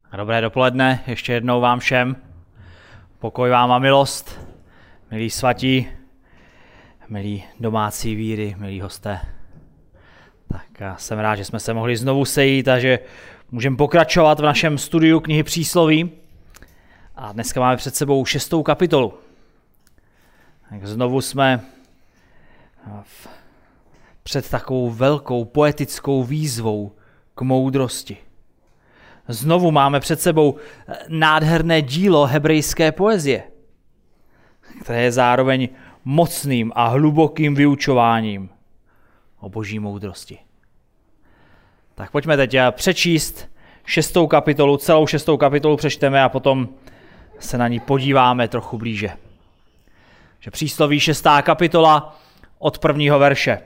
Dobré dopoledne, ještě jednou vám všem. Pokoj vám a milost, milí svatí, milí domácí víry, milí hosté. Tak já jsem rád, že jsme se mohli znovu sejít a že můžeme pokračovat v našem studiu knihy Přísloví. A dneska máme před sebou 6. kapitolu. Tak znovu jsme před takovou velkou poetickou výzvou k moudrosti. Znovu máme před sebou nádherné dílo hebrejské poezie, které je zároveň mocným a hlubokým vyučováním o boží moudrosti. Tak pojďme teď přečíst 6. kapitolu, celou 6. kapitolu přečteme a potom se na ní podíváme trochu blíže. Že Přísloví 6. kapitola od 1. verše.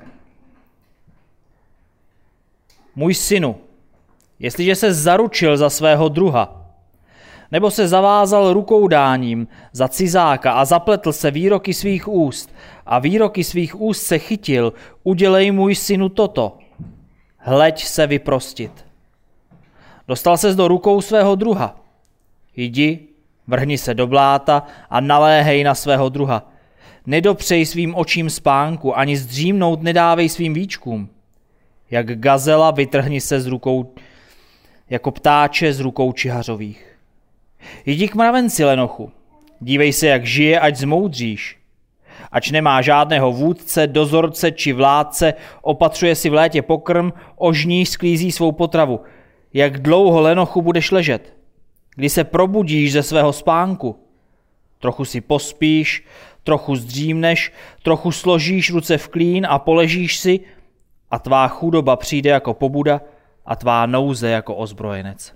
Můj synu, jestliže se zaručil za svého druha, nebo se zavázal rukoudáním za cizáka a zapletl se výroky svých úst a výroky svých úst se chytil, udělej můj synu toto, hleď se vyprostit. Dostal ses do rukou svého druha, jdi, vrhni se do bláta a naléhej na svého druha. Nedopřej svým očím spánku, ani zdřímnout nedávej svým víčkům. Jak gazela vytrhni se z rukou, jako ptáče z rukou čihařových. Jdi k mravenci, lenochu, dívej se, jak žije, ať zmoudříš. Ač nemá žádného vůdce, dozorce či vládce, opatřuje si v létě pokrm, ožní sklízí svou potravu. Jak dlouho, lenochu, budeš ležet? Kdy se probudíš ze svého spánku? Trochu si pospíš, trochu zdřímneš, trochu složíš ruce v klín a poležíš si a tvá chudoba přijde jako pobuda a tvá nouze jako ozbrojenec.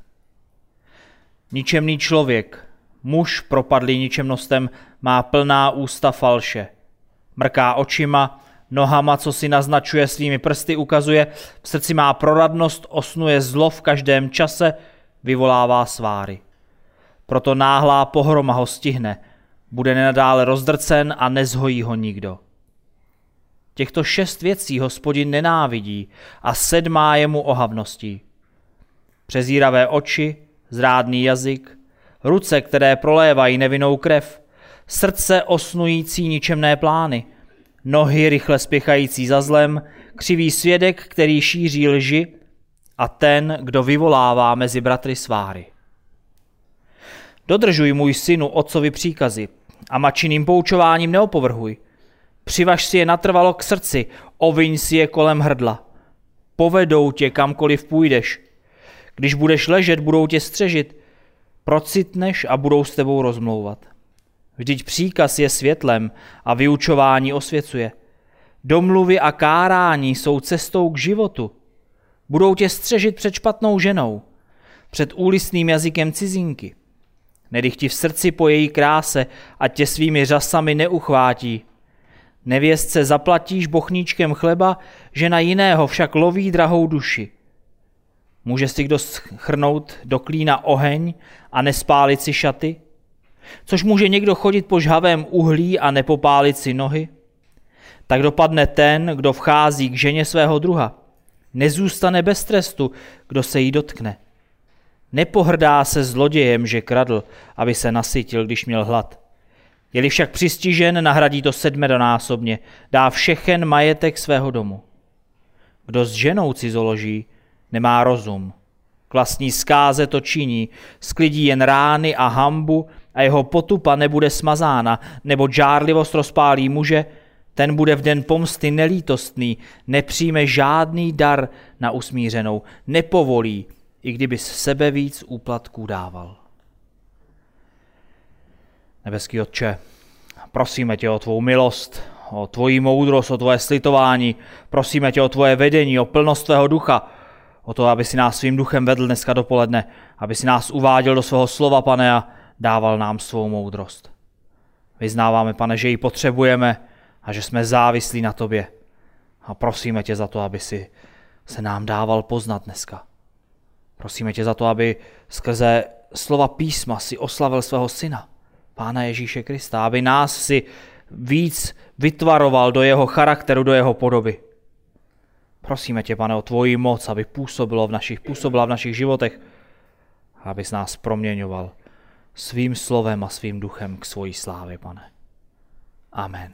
Ničemný člověk, muž propadlý ničemnostem, má plná ústa falše. Mrká očima, nohama, co si naznačuje, svými prsty ukazuje, v srdci má proradnost, osnuje zlo v každém čase, vyvolává sváry. Proto náhlá pohroma ho stihne, bude nenadále rozdrcen a nezhojí ho nikdo. Těchto 6 věcí Hospodin nenávidí a 7 je mu ohavností. Přezíravé oči, zrádný jazyk, ruce, které prolévají nevinnou krev, srdce osnující ničemné plány, nohy rychle spěchající za zlem, křivý svědek, který šíří lži a ten, kdo vyvolává mezi bratry sváry. Dodržuj, můj synu, otcovi příkazy a matčiným poučováním neopovrhuj. Přivaž si je natrvalo k srdci, oviň si je kolem hrdla. Povedou tě, kamkoliv půjdeš. Když budeš ležet, budou tě střežit. Procitneš a budou s tebou rozmlouvat. Vždyť příkaz je světlem a vyučování osvěcuje. Domluvy a kárání jsou cestou k životu. Budou tě střežit před špatnou ženou, před úlisným jazykem cizinky. Nedych ti v srdci po její kráse, ať tě svými řasami neuchvátí. Nevěstce zaplatíš bochníčkem chleba, žena jiného však loví drahou duši. Může si kdo schrnout do klína oheň a nespálit si šaty? Což může někdo chodit po žhavém uhlí a nepopálit si nohy? Tak dopadne ten, kdo vchází k ženě svého druha. Nezůstane bez trestu, kdo se jí dotkne. Nepohrdá se zlodějem, že kradl, aby se nasytil, když měl hlad. Je-li však přistižen, nahradí to 7násobně, dá všechen majetek svého domu. Kdo s ženou cizoloží, nemá rozum. K vlastní zkáze to činí, sklidí jen rány a hanbu a jeho potupa nebude smazána, nebo žárlivost rozpálí muže, ten bude v den pomsty nelítostný, nepřijme žádný dar na usmířenou, nepovolí, i kdyby z sebe víc úplatků dával. Nebeský Otče, prosíme tě o tvou milost, o tvoji moudrost, o tvoje slitování, prosíme tě o tvoje vedení, o plnost tvého ducha, o to, aby si nás svým duchem vedl dneska dopoledne, aby si nás uváděl do svého slova, Pane, a dával nám svou moudrost. Vyznáváme, Pane, že ji potřebujeme a že jsme závislí na tobě. A prosíme tě za to, aby si se nám dával poznat dneska. Prosíme tě za to, aby skrze slova písma si oslavil svého syna, Pána Ježíše Krista, aby nás si víc vytvaroval do jeho charakteru, do jeho podoby. Prosíme tě, Pane, o tvoji moc, aby působila v našich životech, abys nás proměňoval svým slovem a svým duchem k svojí slávě, Pane. Amen.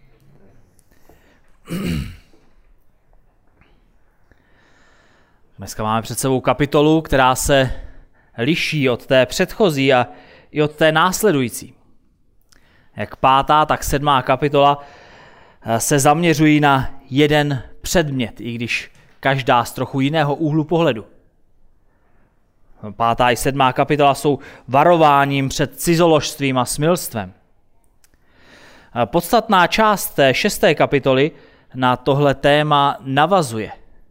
Dneska máme před sebou kapitolu, která se liší od té předchozí a i od té následující. Jak 5., tak 7. kapitola se zaměřují na jeden předmět, i když každá z trochu jiného úhlu pohledu. 5. i 7. kapitola jsou varováním před cizoložstvím a smilstvem. Podstatná část té 6. kapitoly na tohle téma navazuje.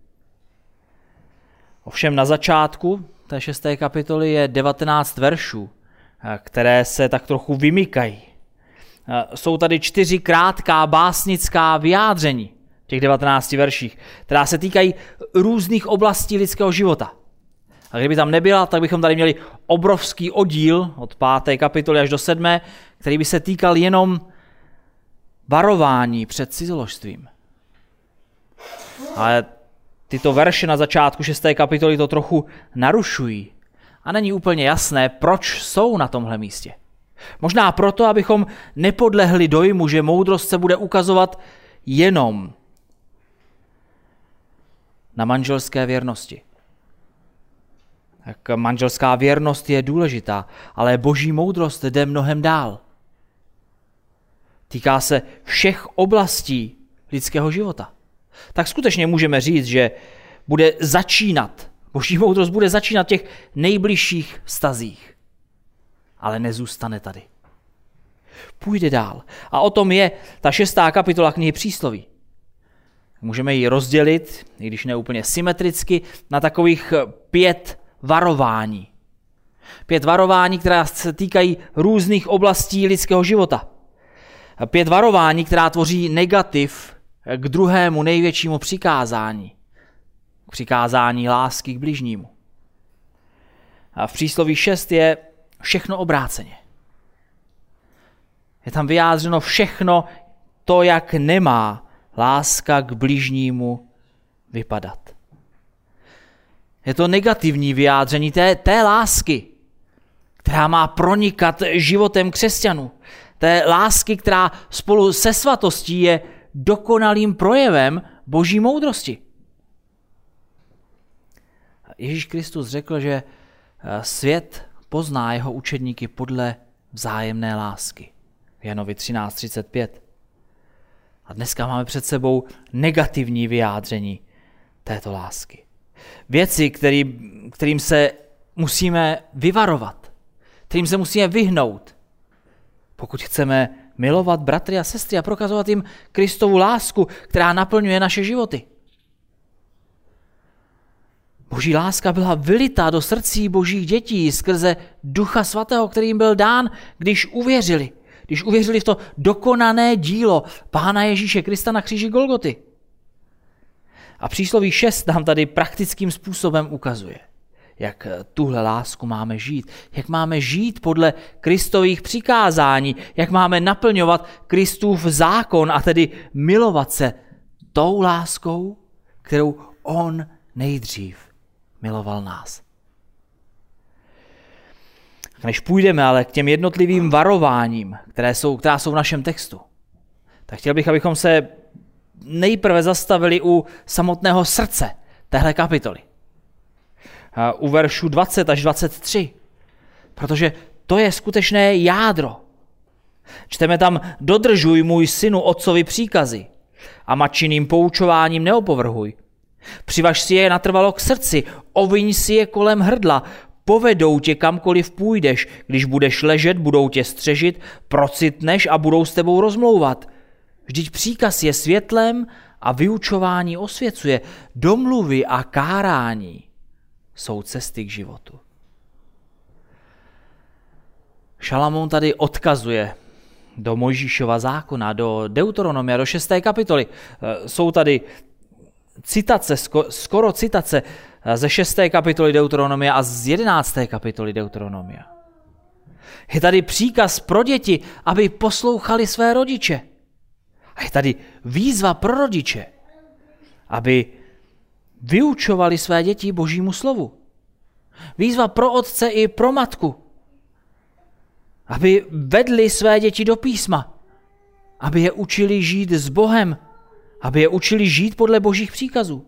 Ovšem na začátku té 6. kapitoly je 19 veršů, které se tak trochu vymykají. Jsou tady 4 krátká básnická vyjádření v těch 19 verších, která se týkají různých oblastí lidského života. A kdyby tam nebyla, tak bychom tady měli obrovský oddíl od 5. kapitoly až do 7., který by se týkal jenom varování před cizoložstvím. Ale tyto verše na začátku 6. kapitoly to trochu narušují a není úplně jasné, proč jsou na tomhle místě. Možná proto, abychom nepodlehli dojmu, že moudrost se bude ukazovat jenom na manželské věrnosti. Tak manželská věrnost je důležitá, ale boží moudrost jde mnohem dál. Týká se všech oblastí lidského života. Tak skutečně můžeme říct, že bude začínat, boží moudrost bude začínat v těch nejbližších vztazích. Ale nezůstane tady. Půjde dál. A o tom je ta 6. kapitola knihy Přísloví. Můžeme ji rozdělit, i když ne úplně symetricky, na takových 5 varování. 5 varování, která se týkají různých oblastí lidského života. 5 varování, která tvoří negativ k druhému největšímu přikázání. K přikázání lásky k bližnímu. A v Přísloví 6 je všechno obráceně. Je tam vyjádřeno všechno to, jak nemá láska k bližnímu vypadat. Je to negativní vyjádření té lásky, která má pronikat životem křesťanů. Té lásky, která spolu se svatostí je dokonalým projevem boží moudrosti. Ježíš Kristus řekl, že svět pozná jeho učedníky podle vzájemné lásky. V Janovi 13:35. A dneska máme před sebou negativní vyjádření této lásky. Věci, kterým se musíme vyvarovat, kterým se musíme vyhnout, pokud chceme milovat bratry a sestry a prokazovat jim Kristovu lásku, která naplňuje naše životy. Boží láska byla vylitá do srdcí božích dětí skrze Ducha Svatého, který jim byl dán, když uvěřili. Když uvěřili v to dokonané dílo Pána Ježíše Krista na kříži Golgoty. A Přísloví 6 nám tady praktickým způsobem ukazuje, jak tuhle lásku máme žít, jak máme žít podle Kristových přikázání, jak máme naplňovat Kristův zákon a tedy milovat se tou láskou, kterou on nejdřív miloval nás. Než půjdeme ale k těm jednotlivým varováním, která jsou v našem textu, tak chtěl bych, abychom se nejprve zastavili u samotného srdce téhle kapitoly. U veršu 20 až 23, protože to je skutečné jádro. Čteme tam: dodržuj, můj synu, otcovi příkazy a matčiným poučováním neopovrhuj. Přivaž si je natrvalo k srdci, oviň si je kolem hrdla, povedou tě kamkoliv půjdeš, když budeš ležet, budou tě střežit, procitneš a budou s tebou rozmlouvat. Vždyť příkaz je světlem a vyučování osvěcuje, domluvy a kárání jsou cesty k životu. Šalamoun tady odkazuje do Mojžíšova zákona, do Deuteronomia, do 6. kapitoly. Jsou tady citace, skoro citace ze 6. kapitoly Deuteronomia a z 11. kapitoly Deuteronomia. Je tady příkaz pro děti, aby poslouchali své rodiče. A je tady výzva pro rodiče, aby vyučovali své děti Božímu slovu. Výzva pro otce i pro matku, aby vedli své děti do písma, aby je učili žít s Bohem, aby je učili žít podle Božích příkazů.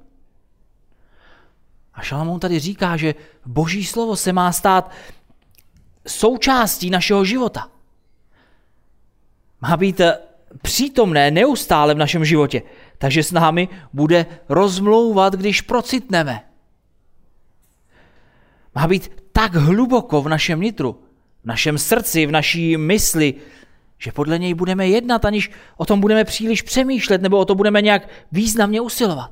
A Šalamoun tady říká, že Boží slovo se má stát součástí našeho života. Má být přítomné neustále v našem životě, takže s námi bude rozmlouvat, když procitneme. Má být tak hluboko v našem nitru, v našem srdci, v naší mysli, že podle něj budeme jednat, aniž o tom budeme příliš přemýšlet nebo o to budeme nějak významně usilovat.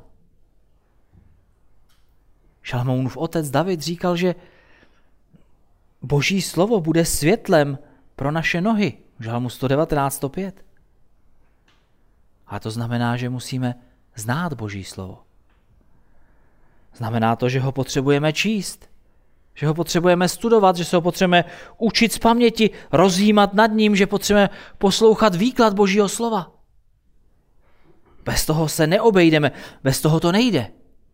Šalamounův otec David říkal, že Boží slovo bude světlem pro naše nohy. V Žalmu 119:105. A to znamená, že musíme znát Boží slovo. Znamená to, že ho potřebujeme číst, že ho potřebujeme studovat, že se ho potřebujeme učit z paměti, rozjímat nad ním, že potřebujeme poslouchat výklad Božího slova. Bez toho se neobejdeme, bez toho to nejde.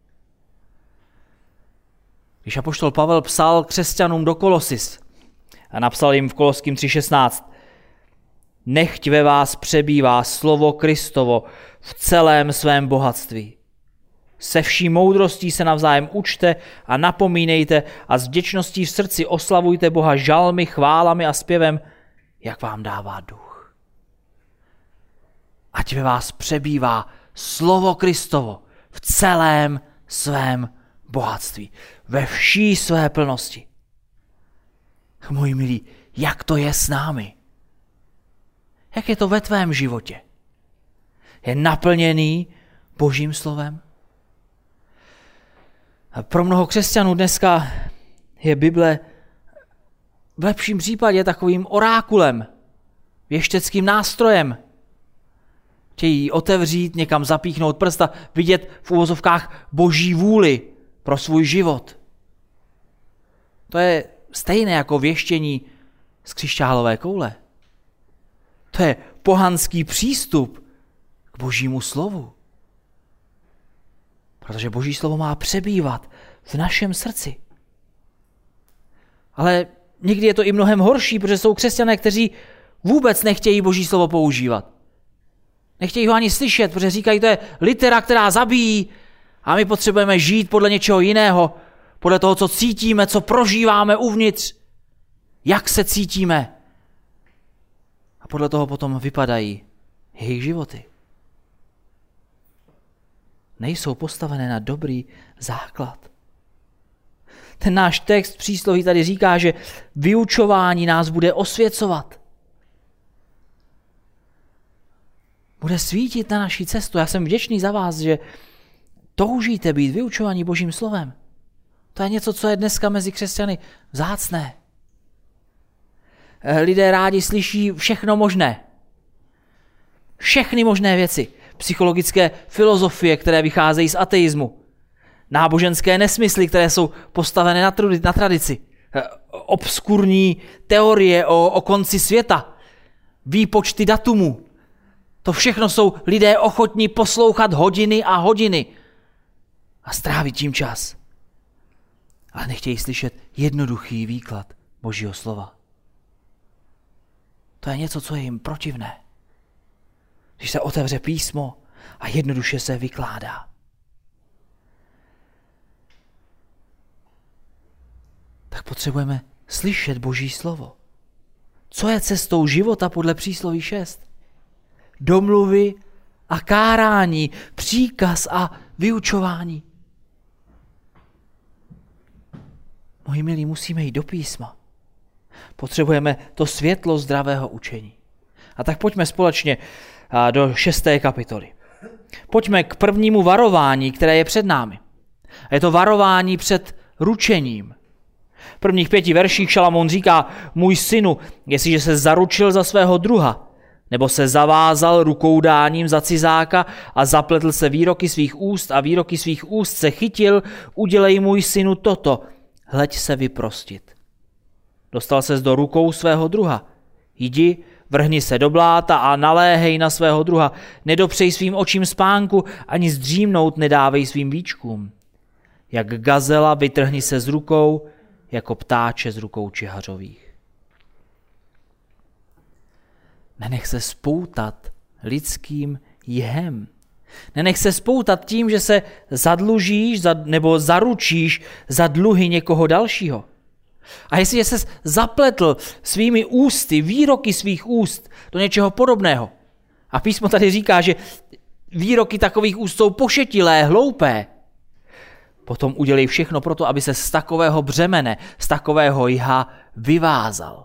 Když apoštol Pavel psal křesťanům do Kolosis a napsal jim v Koloským 3:16: Nechť ve vás přebývá slovo Kristovo v celém svém bohatství. Se vší moudrostí se navzájem učte a napomínejte a s vděčností v srdci oslavujte Boha žalmy, chválami a zpěvem, jak vám dává duch. Ať ve vás přebývá slovo Kristovo v celém svém bohatství, ve vší své plnosti. Můj milý, jak to je s námi? Jak je to ve tvém životě? Je naplněný Božím slovem? A pro mnoho křesťanů dneska je Bible v lepším případě takovým orákulem, věšteckým nástrojem. Chtějí otevřít, někam zapíchnout prsta, vidět v uvozovkách Boží vůli pro svůj život. To je stejné jako věštění z křišťálové koule. To je pohanský přístup k Božímu slovu. Protože Boží slovo má přebývat v našem srdci. Ale někdy je to i mnohem horší, protože jsou křesťané, kteří vůbec nechtějí Boží slovo používat. Nechtějí ho ani slyšet, protože říkají, to je litera, která zabíjí a my potřebujeme žít podle něčeho jiného, podle toho, co cítíme, co prožíváme uvnitř, jak se cítíme. A podle toho potom vypadají jejich životy. Nejsou postavené na dobrý základ. Ten náš text přísloví tady říká, že vyučování nás bude osvěcovat. Bude svítit na naší cestu. Já jsem vděčný za vás, že toužíte být vyučovaní Božím slovem. To je něco, co je dneska mezi křesťany vzácné. Lidé rádi slyší všechno možné. Všechny možné věci. Psychologické filozofie, které vycházejí z ateismu. Náboženské nesmysly, které jsou postavené na tradici. Obskurní teorie o konci světa. Výpočty datumů. To všechno jsou lidé ochotní poslouchat hodiny a hodiny. A strávit tím čas. Ale nechtějí slyšet jednoduchý výklad Božího slova. To je něco, co je jim protivné. Když se otevře písmo a jednoduše se vykládá. Tak potřebujeme slyšet Boží slovo. Co je cestou života podle přísloví 6? Domluvy a kárání, příkaz a vyučování. Moji milí, musíme jít do písma. Potřebujeme to světlo zdravého učení. A tak pojďme společně do 6. kapitoly. Pojďme k prvnímu varování, které je před námi. A je to varování před ručením. V prvních 5 verších Šalamoun říká: Můj synu, jestliže se zaručil za svého druha, nebo se zavázal rukou dáním za cizáka a zapletl se výroky svých úst a výroky svých úst se chytil, udělej můj synu toto, hleď se vyprostit. Dostal ses do rukou svého druha. Jdi, vrhni se do bláta a naléhej na svého druha. Nedopřej svým očím spánku, ani zdřímnout nedávej svým víčkům. Jak gazela vytrhni se z rukou, jako ptáče z rukou čihařových. Nenech se spoutat lidským jihem. Nenech se spoutat tím, že se zadlužíš nebo zaručíš za dluhy někoho dalšího. A jestliže ses zapletl svými ústy, výroky svých úst do něčeho podobného, a písmo tady říká, že výroky takových úst jsou pošetilé, hloupé, potom udělej všechno pro to, aby se z takového břemene, z takového jha vyvázal.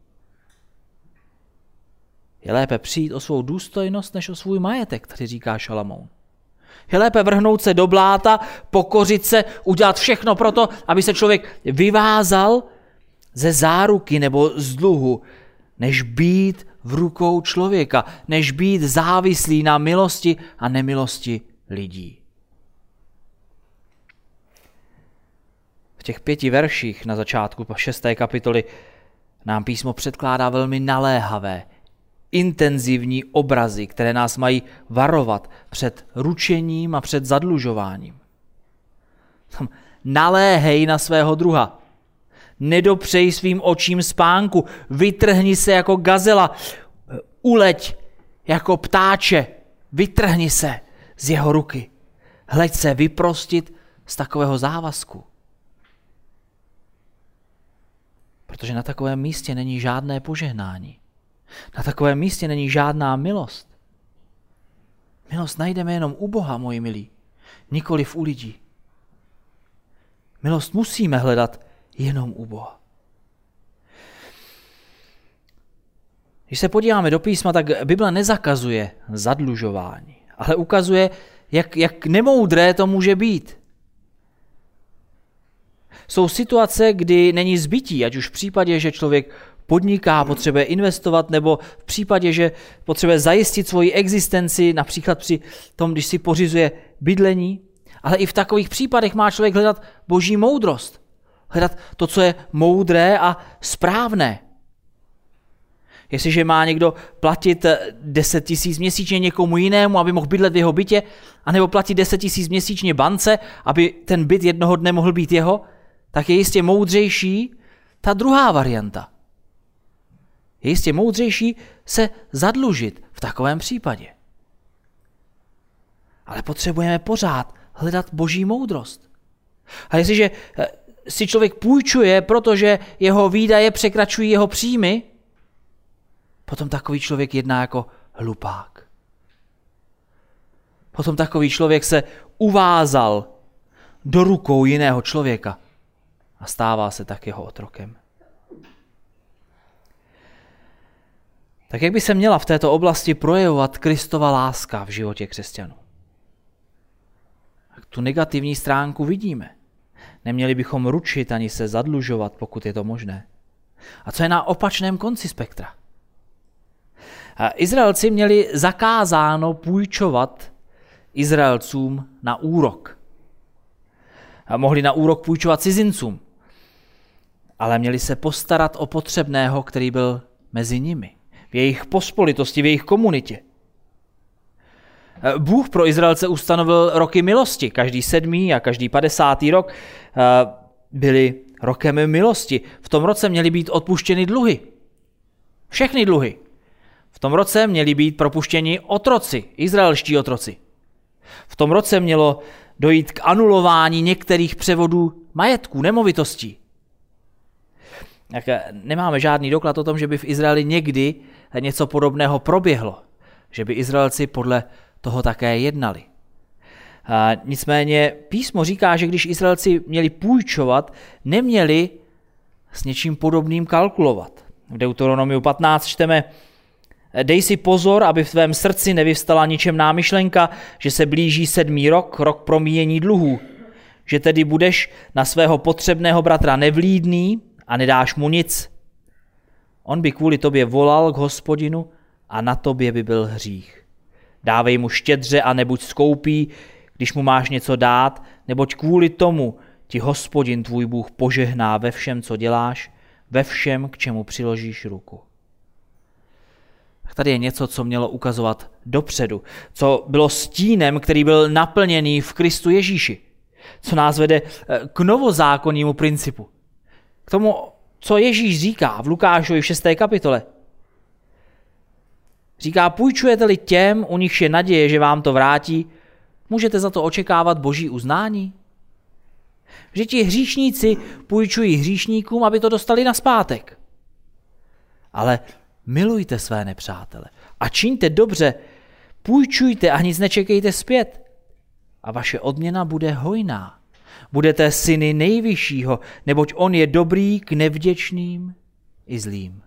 Je lépe přijít o svou důstojnost, než o svůj majetek, tady říká Šalamoun. Je lépe vrhnout se do bláta, pokořit se, udělat všechno pro to, aby se člověk vyvázal ze záruky nebo z dluhu, než být v rukou člověka, než být závislý na milosti a nemilosti lidí. V těch 5 verších na začátku 6. kapitoly nám písmo předkládá velmi naléhavé, intenzivní obrazy, které nás mají varovat před ručením a před zadlužováním. Naléhej na svého druha. Nedopřej svým očím spánku. Vytrhni se jako gazela. Uleď jako ptáče. Vytrhni se z jeho ruky. Hleď se vyprostit z takového závazku. Protože na takovém místě není žádné požehnání. Na takovém místě není žádná milost. Milost najdeme jenom u Boha, moji milí, nikoliv u lidí. Milost musíme hledat jenom u Boha. Když se podíváme do písma, tak Bible nezakazuje zadlužování, ale ukazuje, jak nemoudré to může být. Jsou situace, kdy není zbytí, ať už v případě, že člověk podniká, potřebuje investovat, nebo v případě, že potřebuje zajistit svoji existenci, například při tom, když si pořizuje bydlení. Ale i v takových případech má člověk hledat boží moudrost. Hledat to, co je moudré a správné. Jestliže má někdo platit 10 000 měsíčně někomu jinému, aby mohl bydlet v jeho bytě, anebo platit 10 000 měsíčně bance, aby ten byt jednoho dne mohl být jeho, tak je jistě moudřejší ta druhá varianta. Je jistě moudřejší se zadlužit v takovém případě. Ale potřebujeme pořád hledat boží moudrost. A jestliže si člověk půjčuje, protože jeho výdaje překračují jeho příjmy, potom takový člověk jedná jako hlupák. Potom takový člověk se uvázal do rukou jiného člověka a stává se tak jeho otrokem. Tak jak by se měla v této oblasti projevovat Kristova láska v životě křesťanů? Tu negativní stránku vidíme. Neměli bychom ručit ani se zadlužovat, pokud je to možné. A co je na opačném konci spektra? Izraelci měli zakázáno půjčovat Izraelcům na úrok. Mohli na úrok půjčovat cizincům, ale měli se postarat o potřebného, který byl mezi nimi, v jejich pospolitosti, v jejich komunitě. Bůh pro Izraelce ustanovil roky milosti. Každý 7. a každý 50. rok byly rokem milosti. V tom roce měly být odpuštěny dluhy. Všechny dluhy. V tom roce měli být propuštěni otroci, izraelští otroci. V tom roce mělo dojít k anulování některých převodů majetků, nemovitostí. Tak nemáme žádný doklad o tom, že by v Izraeli někdy něco podobného proběhlo. Že by Izraelci podle toho také jednali. Nicméně písmo říká, že když Izraelci měli půjčovat, neměli s něčím podobným kalkulovat. V Deuteronomiu 15 čteme: Dej si pozor, aby v tvém srdci nevyvstala ničem námyšlenka, že se blíží 7. rok, rok promíjení dluhů, že tedy budeš na svého potřebného bratra nevlídný a nedáš mu nic. On by kvůli tobě volal k Hospodinu a na tobě by byl hřích. Dávej mu štědře a nebuď skoupý, když mu máš něco dát, neboť kvůli tomu ti Hospodin tvůj Bůh požehná ve všem, co děláš, ve všem, k čemu přiložíš ruku. Tak tady je něco, co mělo ukazovat dopředu, co bylo stínem, který byl naplněný v Kristu Ježíši, co nás vede k novozákonnímu principu. K tomu, co Ježíš říká v Lukášovi v 6. kapitole. Říká, půjčujete-li těm, u nichž je naděje, že vám to vrátí, můžete za to očekávat boží uznání? Že ti hříšníci půjčují hříšníkům, aby to dostali nazpátek. Ale milujte své nepřátele a čiňte dobře, půjčujte a nic nečekejte zpět. A vaše odměna bude hojná. Budete syny nejvyššího, neboť on je dobrý k nevděčným i zlým.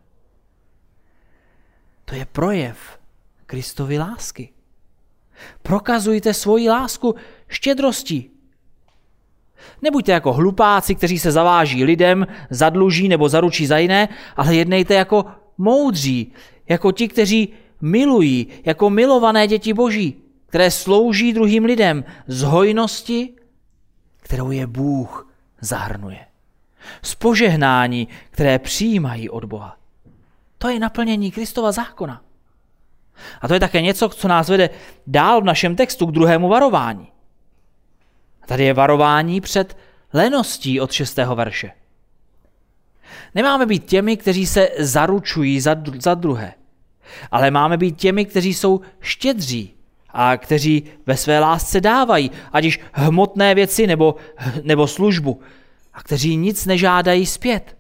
To je projev Kristovy lásky. Prokazujte svoji lásku štědrostí. Nebuďte jako hlupáci, kteří se zaváží lidem, zadluží nebo zaručí za jiné, ale jednejte jako moudří, jako ti, kteří milují, jako milované děti Boží, které slouží druhým lidem z hojnosti, kterou je Bůh zahrnuje. Z požehnání, které přijímají od Boha. To je naplnění Kristova zákona. A to je také něco, co nás vede dál v našem textu k druhému varování. A tady je varování před leností od 6. verše. Nemáme být těmi, kteří se zaručují za druhé, ale máme být těmi, kteří jsou štědří a kteří ve své lásce dávají, ať již hmotné věci nebo službu, a kteří nic nežádají zpět.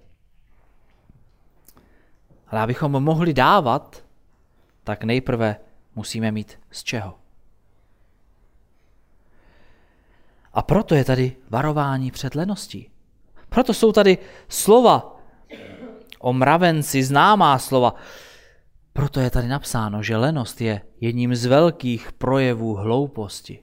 Ale abychom mohli dávat, tak nejprve musíme mít z čeho. A proto je tady varování před leností. Proto jsou tady slova o mravenci, známá slova. Proto je tady napsáno, že lenost je jedním z velkých projevů hlouposti.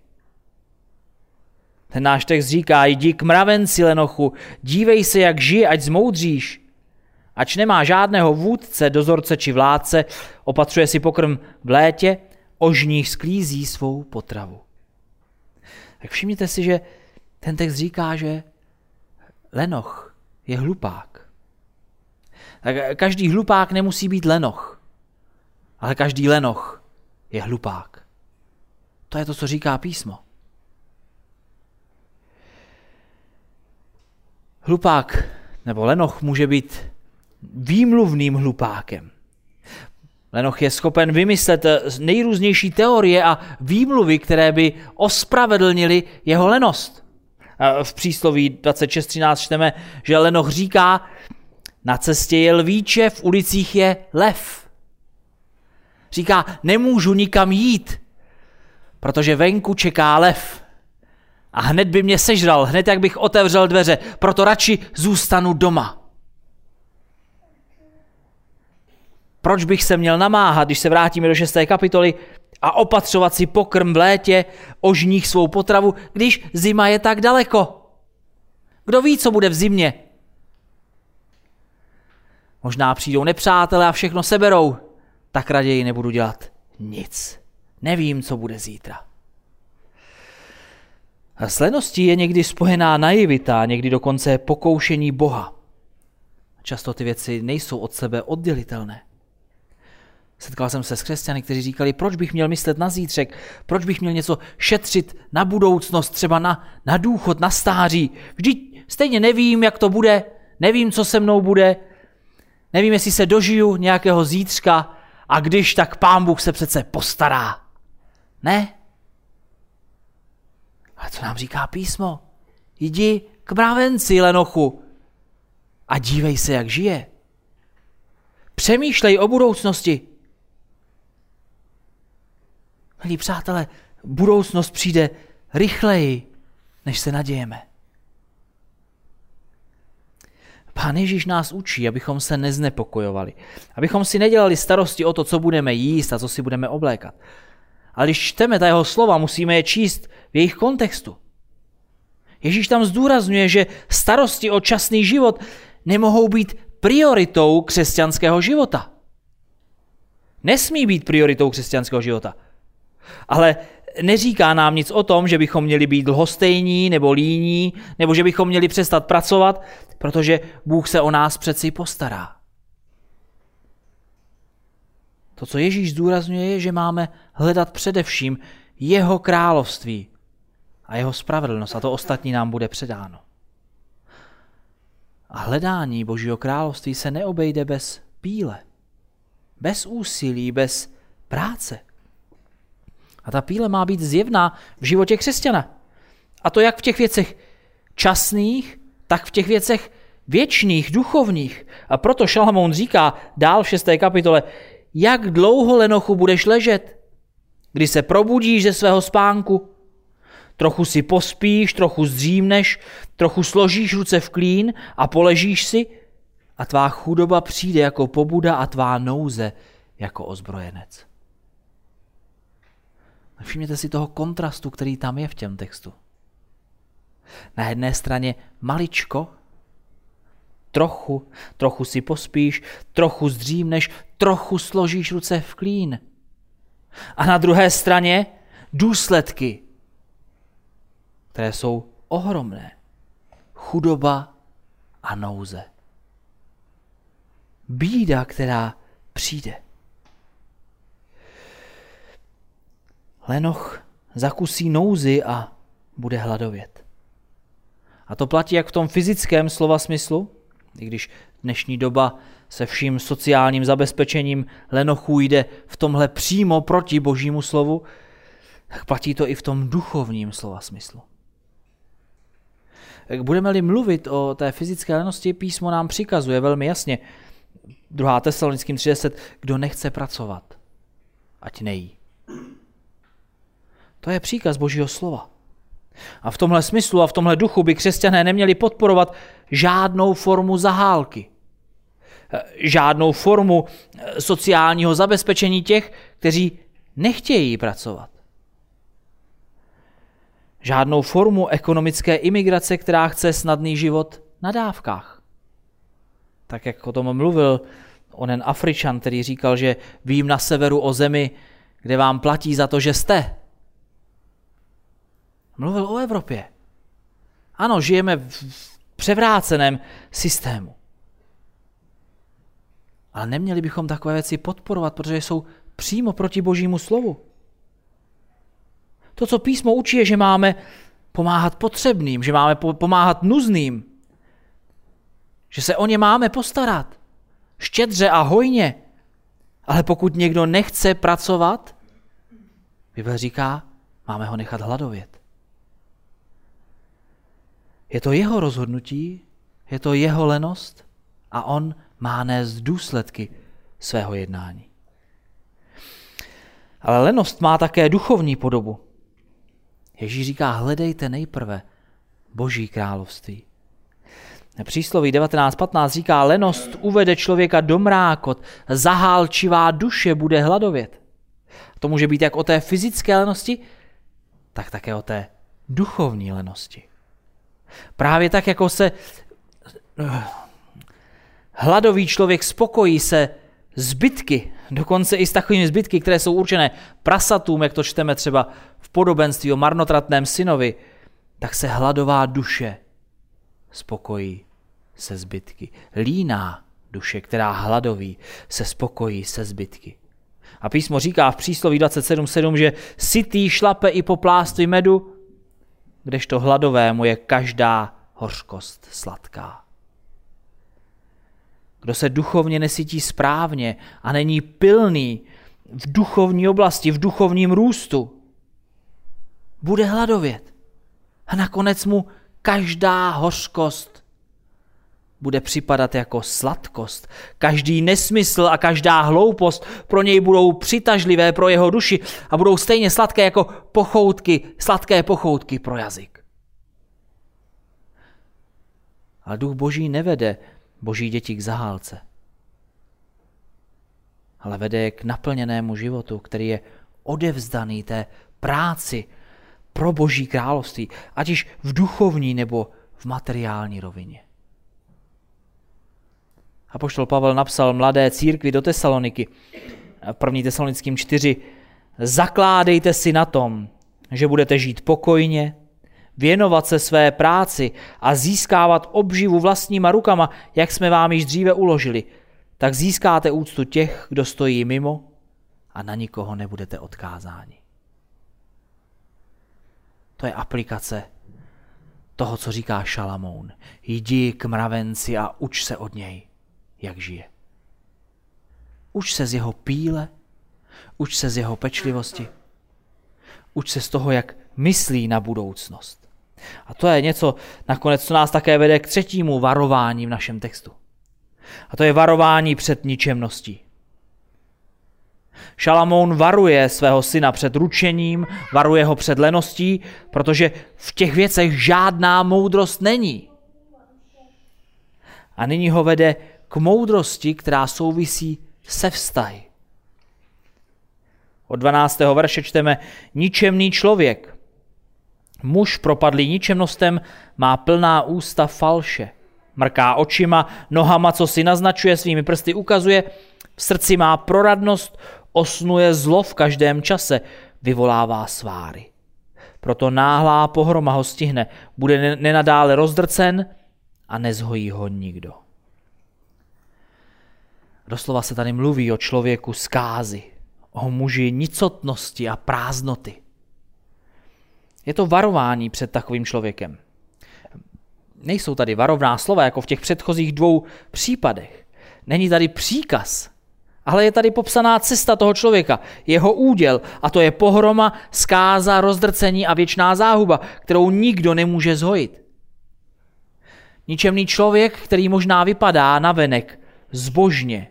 Ten náš text říká, jdi k mravenci, lenochu, dívej se, jak žije, ať zmoudříš. Ač nemá žádného vůdce, dozorce či vládce, opatřuje si pokrm v létě, ožních sklízí svou potravu. Tak všimněte si, že ten text říká, že lenoch je hlupák. Tak každý hlupák nemusí být lenoch, ale každý lenoch je hlupák. To je to, co říká písmo. Hlupák nebo lenoch může být výmluvným hlupákem. Lenoch je schopen vymyslet nejrůznější teorie a výmluvy, které by ospravedlnily jeho lenost. V přísloví 26.13 čteme, že lenoch říká, na cestě je lvíče, v ulicích je lev. Říká, nemůžu nikam jít, protože venku čeká lev. A hned by mě sežral, hned jak bych otevřel dveře, proto radši zůstanu doma. Proč bych se měl namáhat, když se vrátíme do 6. kapitoly a opatřovat si pokrm v létě, ožních svou potravu, když zima je tak daleko? Kdo ví, co bude v zimě? Možná přijdou nepřátelé a všechno seberou, tak raději nebudu dělat nic. Nevím, co bude zítra. A s leností je někdy spojená naivita, někdy dokonce pokoušení Boha. Často ty věci nejsou od sebe oddělitelné. Setkal jsem se s křesťany, kteří říkali, proč bych měl myslet na zítřek, proč bych měl něco šetřit na budoucnost, třeba na důchod, na stáří. Vždyť stejně nevím, jak to bude, nevím, co se mnou bude, nevím, jestli se dožiju nějakého zítřka a když, tak Pán Bůh se přece postará. Ne? Ale co nám říká písmo? Jdi k mravenci, lenochu, a dívej se, jak žije. Přemýšlej o budoucnosti. Milí přátelé, budoucnost přijde rychleji, než se nadějeme. Pán Ježíš nás učí, abychom se neznepokojovali, abychom si nedělali starosti o to, co budeme jíst a co si budeme oblékat. Ale když čteme ta jeho slova, musíme je číst v jejich kontextu. Ježíš tam zdůrazňuje, že starosti o časný život nemohou být prioritou křesťanského života. Nesmí být prioritou křesťanského života. Ale neříká nám nic o tom, že bychom měli být lhostejní nebo líní, nebo že bychom měli přestat pracovat, protože Bůh se o nás přeci postará. To, co Ježíš zdůrazňuje, je, že máme hledat především jeho království a jeho spravedlnost a to ostatní nám bude předáno. A hledání Božího království se neobejde bez píle, bez úsilí, bez práce. A ta píle má být zjevná v životě křesťana. A to jak v těch věcech časných, tak v těch věcech věčných, duchovních. A proto Šalamoun říká dál v 6. kapitole, jak dlouho, lenochu, budeš ležet, kdy se probudíš ze svého spánku. Trochu si pospíš, trochu zdřímneš, trochu složíš ruce v klín a poležíš si a tvá chudoba přijde jako pobuda a tvá nouze jako ozbrojenec. Všimněte si toho kontrastu, který tam je v těm textu. Na jedné straně maličko, trochu si pospíš, trochu zdřímneš, trochu složíš ruce v klín. A na druhé straně důsledky, které jsou ohromné. Chudoba a nouze. Bída, která přijde. Lenoch zakusí nouzi a bude hladovět. A to platí jak v tom fyzickém slova smyslu, i když dnešní doba se vším sociálním zabezpečením lenochů jde v tomhle přímo proti Božímu slovu, tak platí to i v tom duchovním slova smyslu. Budeme-li mluvit o té fyzické lenosti, písmo nám přikazuje velmi jasně, 2. Tesalonickým 3:10, kdo nechce pracovat, ať nejí. To je příkaz Božího slova. A v tomhle smyslu a v tomhle duchu by křesťané neměli podporovat žádnou formu zahálky. Žádnou formu sociálního zabezpečení těch, kteří nechtějí pracovat. Žádnou formu ekonomické imigrace, která chce snadný život na dávkách. Tak jak o tom mluvil onen Afričan, který říkal, že vím na severu o zemi, kde vám platí za to, že jste. Mluvil o Evropě. Ano, žijeme v převráceném systému. Ale neměli bychom takové věci podporovat, protože jsou přímo proti Božímu slovu. To, co písmo učí, je, že máme pomáhat potřebným, že máme pomáhat nuzným, že se o ně máme postarat. Štědře a hojně. Ale pokud někdo nechce pracovat, Bible říká, máme ho nechat hladovět. Je to jeho rozhodnutí, je to jeho lenost a on má nést důsledky svého jednání. Ale lenost má také duchovní podobu. Ježíš říká, hledejte nejprve Boží království. Přísloví 19.15 říká, lenost uvede člověka do mrákot, zahálčivá duše bude hladovět. To může být jak o té fyzické lenosti, tak také o té duchovní lenosti. Právě tak, jako se hladový člověk spokojí se zbytky, dokonce i s takovými zbytky, které jsou určené prasatům, jak to čteme třeba v podobenství o marnotratném synovi, tak se hladová duše spokojí se zbytky. Líná duše, která hladoví, se spokojí se zbytky. A písmo říká v přísloví 27.7, že sytý šlape i po plástvi medu, kdežto hladovému je každá hořkost sladká. Kdo se duchovně nesytí správně a není pilný v duchovní oblasti, v duchovním růstu, bude hladovět. A nakonec mu každá hořkost bude připadat jako sladkost. Každý nesmysl a každá hloupost pro něj budou přitažlivé pro jeho duši a budou stejně sladké jako sladké pochoutky pro jazyk. Ale Duch Boží nevede Boží děti k zahálce, ale vede je k naplněnému životu, který je odevzdaný té práci pro Boží království, ať již v duchovní nebo v materiální rovině. Apoštol Pavel napsal mladé církvi do Tesaloniky, 1. Tesalonickým 4, zakládejte si na tom, že budete žít pokojně, věnovat se své práci a získávat obživu vlastníma rukama, jak jsme vám již dříve uložili, tak získáte úctu těch, kdo stojí mimo a na nikoho nebudete odkázáni. To je aplikace toho, co říká Šalamoun. Jdi k mravenci a uč se od něj, jak žije. Uč se z jeho píle, uč se z jeho pečlivosti, uč se z toho, jak myslí na budoucnost. A to je něco nakonec, co nás také vede k třetímu varování v našem textu. A to je varování před ničemností. Šalamoun varuje svého syna před ručením, varuje ho před leností, protože v těch věcech žádná moudrost není. A nyní ho vede k moudrosti, která souvisí se vztahy. Od 12. verše čteme: ničemný člověk, muž propadlý ničemnostem, má plná ústa falše. Mrká očima, nohama, co si naznačuje, svými prsty ukazuje, v srdci má proradnost, osnuje zlo v každém čase, vyvolává sváry. Proto náhlá pohroma ho stihne, bude nenadále rozdrcen a nezhojí ho nikdo. Doslova se tady mluví o člověku zkázy, o muži nicotnosti a prázdnoty. Je to varování před takovým člověkem. Nejsou tady varovná slova, jako v těch předchozích dvou případech. Není tady příkaz, ale je tady popsaná cesta toho člověka, jeho úděl, a to je pohroma, zkáza, rozdrcení a věčná záhuba, kterou nikdo nemůže zhojit. Ničemný člověk, který možná vypadá navenek zbožně,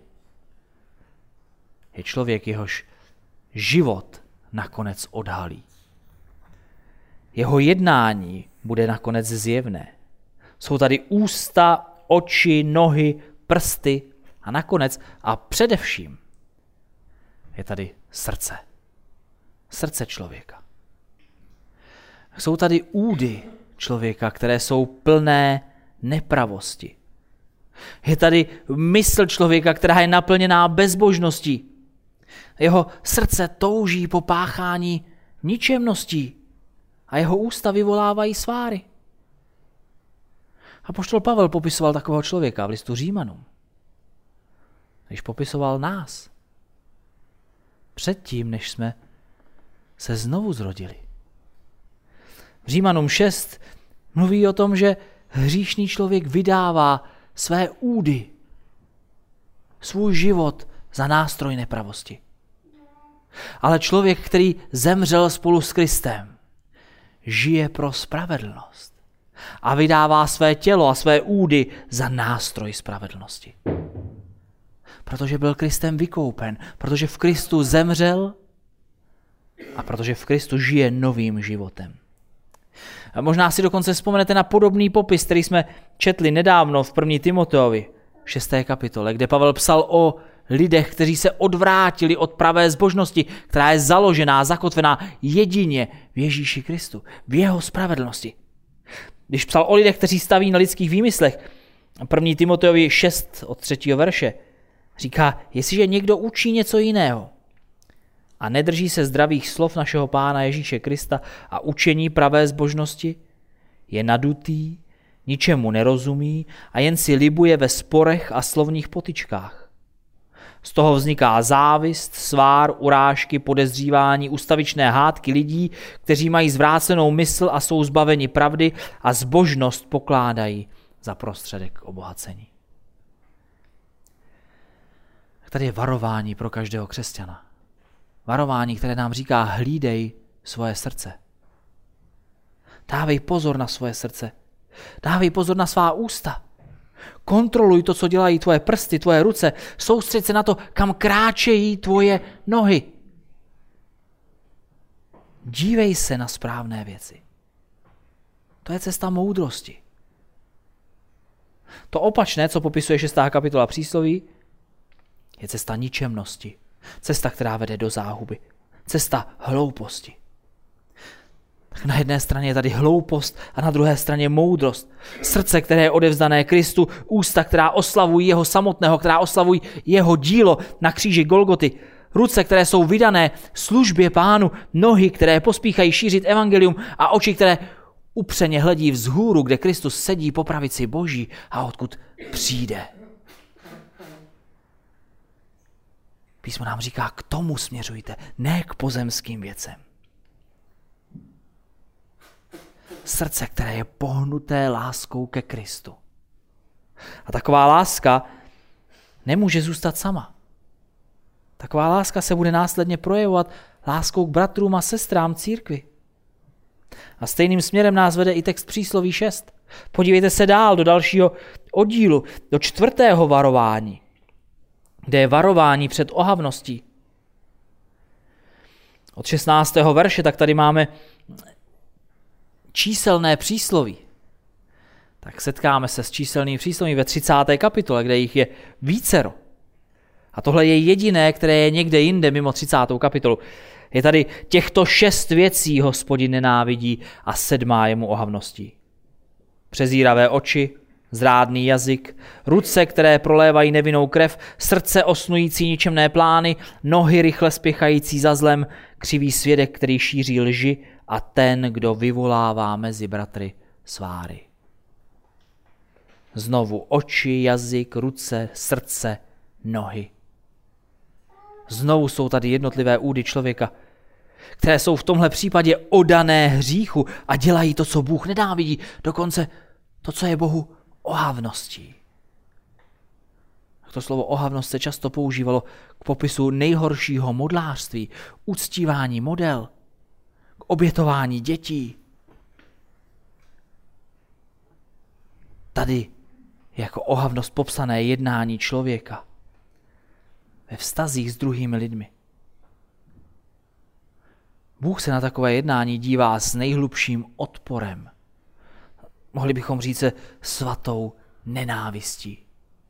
je člověk, jehož život nakonec odhalí. Jeho jednání bude nakonec zjevné. Jsou tady ústa, oči, nohy, prsty a nakonec a především je tady srdce. Srdce člověka. Jsou tady údy člověka, které jsou plné nepravosti. Je tady mysl člověka, která je naplněná bezbožností. Jeho srdce touží po páchání ničemností a jeho ústa vyvolávají sváry. Apoštol Pavel popisoval takového člověka v listu Římanům, když popisoval nás předtím, než jsme se znovu zrodili. V Římanům 6 mluví o tom, že hříšný člověk vydává své údy, svůj život za nástroj nepravosti. Ale člověk, který zemřel spolu s Kristem, žije pro spravedlnost a vydává své tělo a své údy za nástroj spravedlnosti. Protože byl Kristem vykoupen, protože v Kristu zemřel a protože v Kristu žije novým životem. A možná si dokonce vzpomenete na podobný popis, který jsme četli nedávno v 1. Timoteovi 6. kapitole, kde Pavel psal o lidech, kteří se odvrátili od pravé zbožnosti, která je založená, zakotvená jedině v Ježíši Kristu, v jeho spravedlnosti. Když psal o lidech, kteří staví na lidských výmyslech, 1. Timoteovi 6 od 3. verše, říká, jestliže někdo učí něco jiného a nedrží se zdravých slov našeho Pána Ježíše Krista a učení pravé zbožnosti, je nadutý, ničemu nerozumí a jen si libuje ve sporech a slovních potyčkách. Z toho vzniká závist, svár, urážky, podezřívání, ustavičné hádky lidí, kteří mají zvrácenou mysl a jsou zbaveni pravdy a zbožnost pokládají za prostředek obohacení. Tady je varování pro každého křesťana. Varování, které nám říká, hlídej svoje srdce. Dávej pozor na svoje srdce. Dávej pozor na svá ústa. Kontroluj to, co dělají tvoje prsty, tvoje ruce. Soustřeď se na to, kam kráčejí tvoje nohy. Dívej se na správné věci. To je cesta moudrosti. To opačné, co popisuje 6. kapitola přísloví, je cesta ničemnosti. Cesta, která vede do záhuby. Cesta hlouposti. Tak na jedné straně je tady hloupost a na druhé straně moudrost. Srdce, které je odevzdané Kristu, ústa, která oslavují jeho samotného, která oslavují jeho dílo na kříži Golgoty, ruce, které jsou vydané službě Pánu, nohy, které pospíchají šířit evangelium a oči, které upřeně hledí vzhůru, kde Kristus sedí po pravici Boží a odkud přijde. Písmo nám říká, k tomu směřujte, ne k pozemským věcem. srdce, které je pohnuté láskou ke Kristu. A taková láska nemůže zůstat sama. Taková láska se bude následně projevovat láskou k bratrům a sestrám církvi. A stejným směrem nás vede i text Přísloví 6. Podívejte se dál do dalšího oddílu, do 4. varování, kde je varování před ohavností. Od 16. verše tak tady máme číselné přísloví. Tak setkáme se s číselnými přísloví ve 30. kapitole, kde jich je vícero. A tohle je jediné, které je někde jinde mimo 30. kapitolu. Je tady těchto 6 věcí Hospodin nenávidí a 7. je mu ohavností. Přezíravé oči, zrádný jazyk, ruce, které prolévají nevinnou krev, srdce osnující ničemné plány, nohy rychle spěchající za zlem, křivý svědek, který šíří lži a ten, kdo vyvolává mezi bratry sváry. Znovu oči, jazyk, ruce, srdce, nohy. Znovu jsou tady jednotlivé údy člověka, které jsou v tomhle případě oddané hříchu a dělají to, co Bůh nenávidí, dokonce to, co je Bohu ohavností. To slovo ohavnost se často používalo k popisu nejhoršího modlářství, uctívání model, k obětování dětí. Tady jako ohavnost popsané jednání člověka ve vztazích s druhými lidmi. Bůh se na takové jednání dívá s nejhlubším odporem. Mohli bychom říct se svatou nenávistí.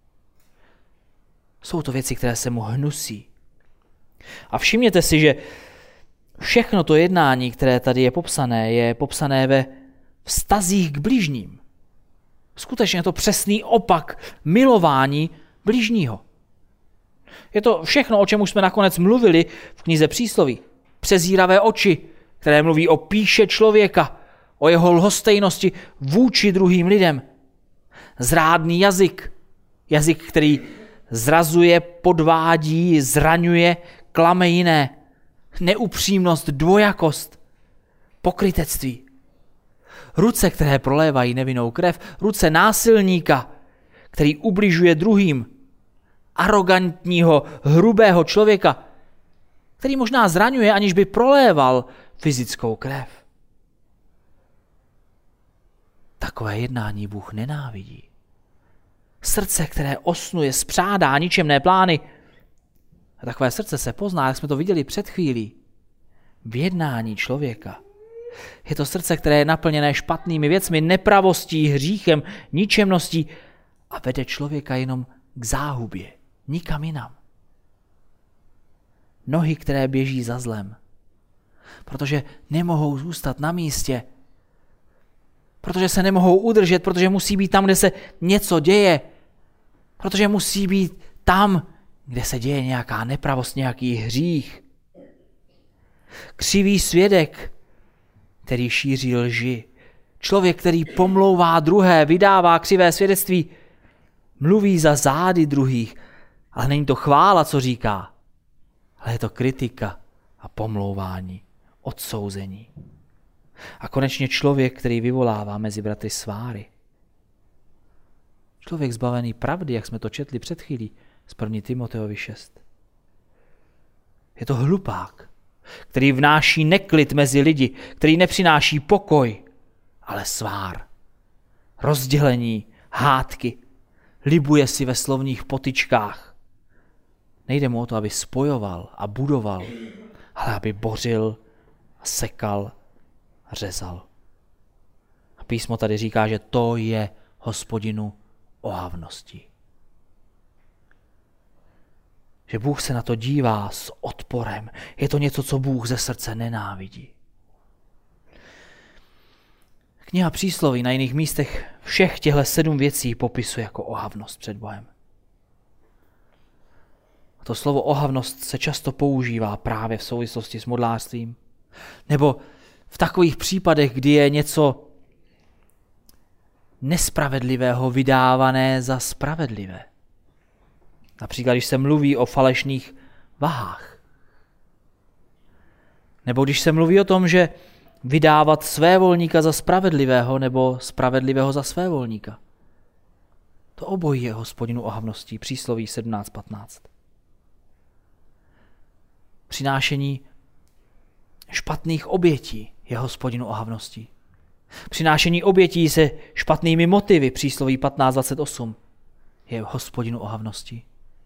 Jsou to věci, které se mu hnusí. A všimněte si, že všechno to jednání, které tady je popsané ve vztazích k bližním. Skutečně je to přesný opak milování bližního. Je to všechno, o čem už jsme nakonec mluvili v knize Přísloví. Přezíravé oči, které mluví o pýše člověka, o jeho lhostejnosti vůči druhým lidem. Zrádný jazyk, jazyk, který zrazuje, podvádí, zraňuje, klame jiné. Neupřímnost, dvojakost, pokrytectví. Ruce, které prolévají nevinnou krev, ruce násilníka, který ubližuje druhým, arogantního, hrubého člověka, který možná zraňuje, aniž by proléval fyzickou krev. Takové jednání Bůh nenávidí. Srdce, které osnuje, spřádá ničemné plány. A takové srdce se pozná, jak jsme to viděli před chvílí, v jednání člověka. Je to srdce, které je naplněné špatnými věcmi, nepravostí, hříchem, ničemností a vede člověka jenom k záhubě, nikam jinam. Nohy, které běží za zlem, protože nemohou zůstat na místě, protože se nemohou udržet, protože musí být tam, kde se něco děje, protože musí být tam, kde se děje nějaká nepravost, nějaký hřích. Křivý svědek, který šíří lži. Člověk, který pomlouvá druhé, vydává křivé svědectví, mluví za zády druhých, ale není to chvála, co říká, ale je to kritika a pomlouvání, odsouzení. A konečně člověk, který vyvolává mezi bratry sváry. Člověk zbavený pravdy, jak jsme to četli před chvílí z 1. Timoteovi 6. Je to hlupák, který vnáší neklid mezi lidi, který nepřináší pokoj, ale svár, rozdělení, hádky, libuje si ve slovních potyčkách. Nejde mu o to, aby spojoval a budoval, ale aby bořil a sekal a řezal. A písmo tady říká, že to je Hospodinu ohavností. Že Bůh se na to dívá s odporem. Je to něco, co Bůh ze srdce nenávidí. Kniha Přísloví na jiných místech všech těchto 7 věcí popisuje jako ohavnost před Bohem. A to slovo ohavnost se často používá právě v souvislosti s modlářstvím. Nebo v takových případech, kdy je něco nespravedlivého vydávané za spravedlivé. Například, když se mluví o falešných vahách. Nebo když se mluví o tom, že vydávat svévolníka za spravedlivého nebo spravedlivého za svévolníka. To obojí je Hospodinu ohavností, přísloví 17.15. Přinášení špatných obětí je Hospodinu ohavností. Přinášení obětí se špatnými motivy, přísloví 15.28, je Hospodinu ohavností.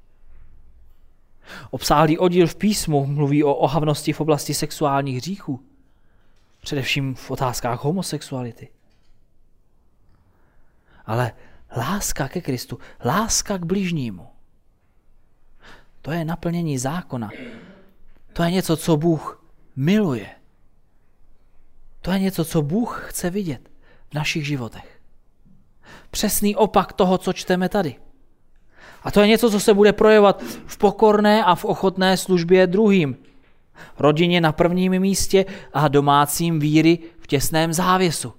Obsáhlý oddíl v písmu mluví o ohavnosti v oblasti sexuálních hříchů, především v otázkách homosexuality. Ale láska ke Kristu, láska k bližnímu, to je naplnění zákona. To je něco, co Bůh miluje. To je něco, co Bůh chce vidět v našich životech. Přesný opak toho, co čteme tady. A to je něco, co se bude projevovat v pokorné a v ochotné službě druhým. Rodině na prvním místě a domácím víry v těsném závěsu.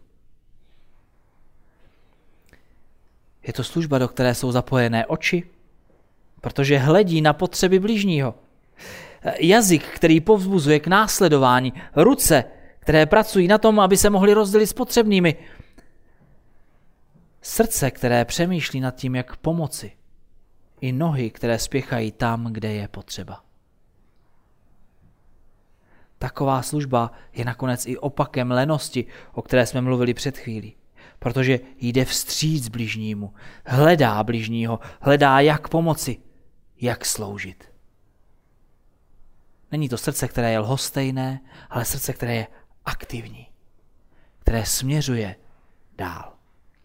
Je to služba, do které jsou zapojené oči, protože hledí na potřeby bližního. Jazyk, který povzbuzuje k následování, ruce, které pracují na tom, aby se mohli rozdělit s potřebnými. Srdce, které přemýšlí nad tím, jak pomoci. I nohy, které spěchají tam, kde je potřeba. Taková služba je nakonec i opakem lenosti, o které jsme mluvili před chvílí. Protože jde vstříc bližnímu, hledá bližního, hledá, jak pomoci, jak sloužit. Není to srdce, které je lhostejné, ale srdce, které je aktivní, které směřuje dál.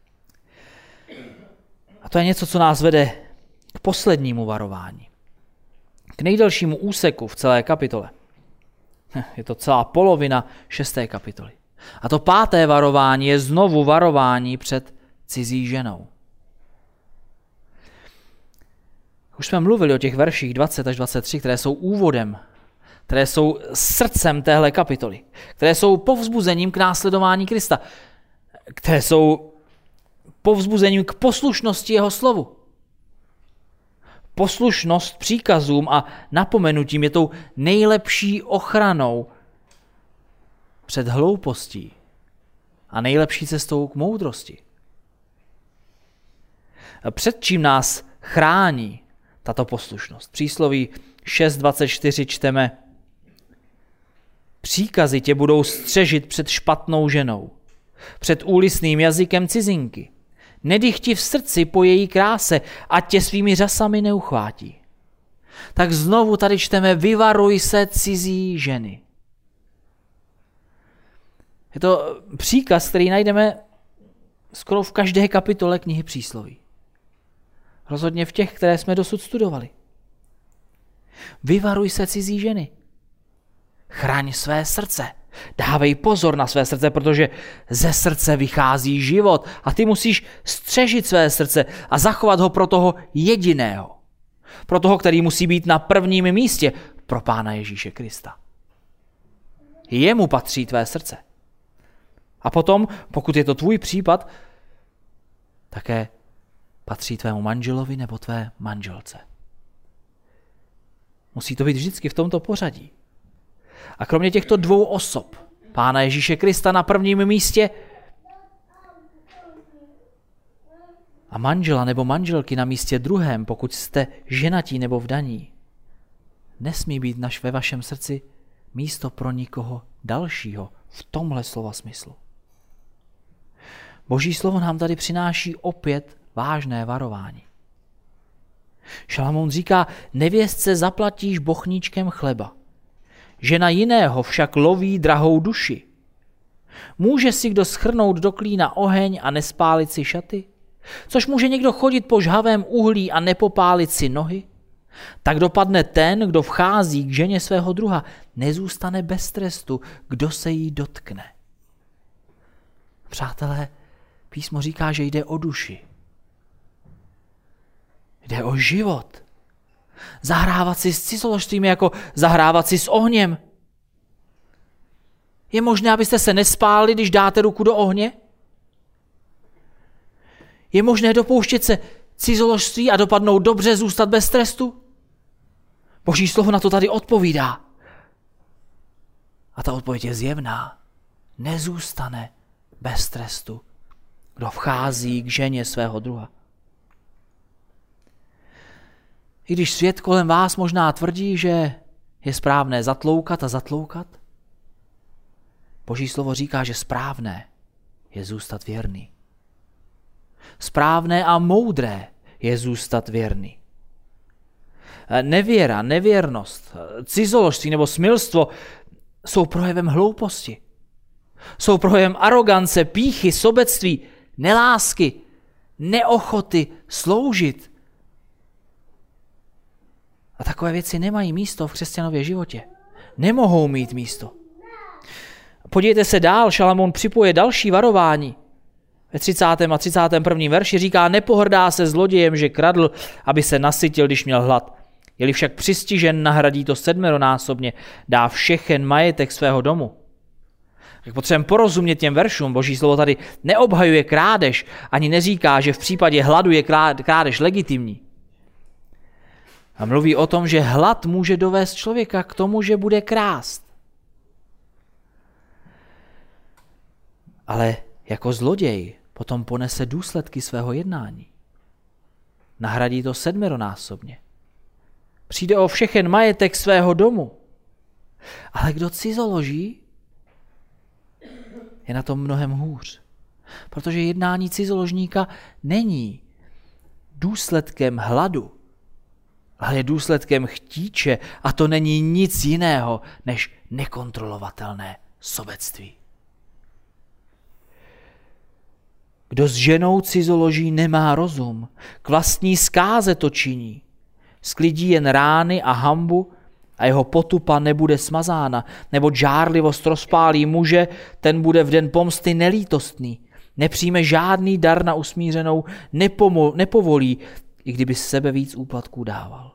A to je něco, co nás vede k poslednímu varování. K nejdelšímu úseku v celé kapitole. Je to celá polovina 6. kapitoly. A to 5. varování je znovu varování před cizí ženou. Už jsme mluvili o těch verších 20 až 23, které jsou úvodem, které jsou srdcem téhle kapitoly, které jsou povzbuzením k následování Krista, které jsou povzbuzením k poslušnosti jeho slovu. Poslušnost příkazům a napomenutím je tou nejlepší ochranou před hloupostí a nejlepší cestou k moudrosti. Před čím nás chrání tato poslušnost? Přísloví 6.24 čteme: příkazy tě budou střežit před špatnou ženou, před úlisným jazykem cizinky. Nedych ti v srdci po její kráse, ať tě svými řasami neuchvátí. Tak znovu tady čteme: vyvaruj se cizí ženy. Je to příkaz, který najdeme skoro v každé kapitole knihy Přísloví. Rozhodně v těch, které jsme dosud studovali. Vyvaruj se cizí ženy. Chraň své srdce. Dávej pozor na své srdce, protože ze srdce vychází život a ty musíš střežit své srdce a zachovat ho pro toho jediného. Pro toho, který musí být na prvním místě, pro Pána Ježíše Krista. Jemu patří tvé srdce. A potom, pokud je to tvůj případ, také patří tvému manželovi nebo tvé manželce. Musí to být vždycky v tomto pořadí. A kromě těchto dvou osob, Pána Ježíše Krista na prvním místě a manžela nebo manželky na místě druhém, pokud jste ženatí nebo vdaní, nesmí být ve vašem srdci místo pro nikoho dalšího v tomhle slova smyslu. Boží slovo nám tady přináší opět vážné varování. Šalamoun říká: nevěstce zaplatíš bochníčkem chleba. Žena jiného však loví drahou duši. Může si kdo schrnout do klína oheň a nespálit si šaty? Což může někdo chodit po žhavém uhlí a nepopálit si nohy? Tak dopadne ten, kdo vchází k ženě svého druha, nezůstane bez trestu, kdo se jí dotkne. Přátelé, písmo říká, že jde o duši. Jde o život. Zahrávat si s cizoložstvím jako zahrávat si s ohněm. Je možné, abyste se nespálili, když dáte ruku do ohně? Je možné dopouštět se cizoložství a dopadnout dobře, zůstat bez trestu? Boží slovo na to tady odpovídá. A ta odpověď je zjevná. nezůstane bez trestu, kdo vchází k ženě svého druha. I když svět kolem vás možná tvrdí, že je správné zatloukat a zatloukat, Boží slovo říká, že správné je zůstat věrný. Správné a moudré je zůstat věrný. Nevěra, nevěrnost, cizoložství nebo smilstvo jsou projevem hlouposti. Jsou projevem arogance, pýchy, sobectví, nelásky, neochoty sloužit. A takové věci nemají místo v křesťanově životě. Nemohou mít místo. Podívejte se dál, Šalamoun připoje další varování. Ve 30. a 31. verši říká, nepohrdá se zlodějem, že kradl, aby se nasytil, když měl hlad. Je-li však přistižen, nahradí to 7násobně, dá všechen majetek svého domu. Tak potřebujeme porozumět těm veršům. Boží slovo tady neobhajuje krádež, ani neříká, že v případě hladu je krádež legitimní. A mluví o tom, že hlad může dovést člověka k tomu, že bude krást. Ale jako zloděj potom ponese důsledky svého jednání. Nahradí to 7násobně. Přijde o všechen majetek svého domu. Ale kdo cizoloží, je na tom mnohem hůř. Protože jednání cizoložníka není důsledkem hladu, ale je důsledkem chtíče a to není nic jiného než nekontrolovatelné sobectví. Kdo s ženou cizoloží, nemá rozum, k vlastní zkáze to činí. Sklidí jen rány a hanbu a jeho potupa nebude smazána, nebo žárlivost rozpálí muže, ten bude v den pomsty nelítostný. Nepřijme žádný dar na usmířenou, nepovolí, i kdyby sebe víc úplatků dával.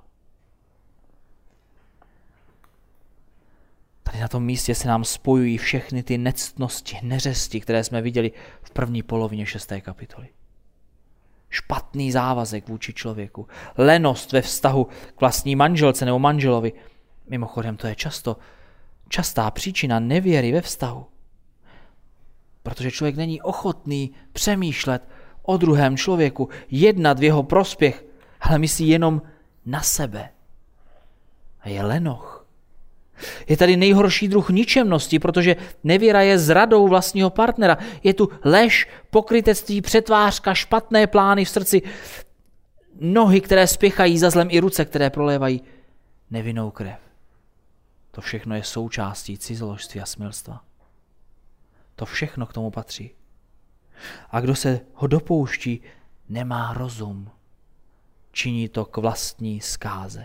Tady na tom místě se nám spojují všechny ty nectnosti, neřesti, které jsme viděli v první polovině 6. kapitoly. Špatný závazek vůči člověku, lenost ve vztahu k vlastní manželce nebo manželovi. Mimochodem, to je častá příčina nevěry ve vztahu. Protože člověk není ochotný přemýšlet o druhém člověku, jednat v jeho prospěch, ale myslí jenom na sebe. A je lenoch. Je tady nejhorší druh ničemnosti, protože nevěra je zradou vlastního partnera. Je tu lež, pokrytectví, přetvářka, špatné plány v srdci, nohy, které spěchají za zlem i ruce, které prolévají nevinnou krev. To všechno je součástí cizoložství a smilstva. To všechno k tomu patří. A kdo se ho dopouští, nemá rozum. Činí to k vlastní zkáze.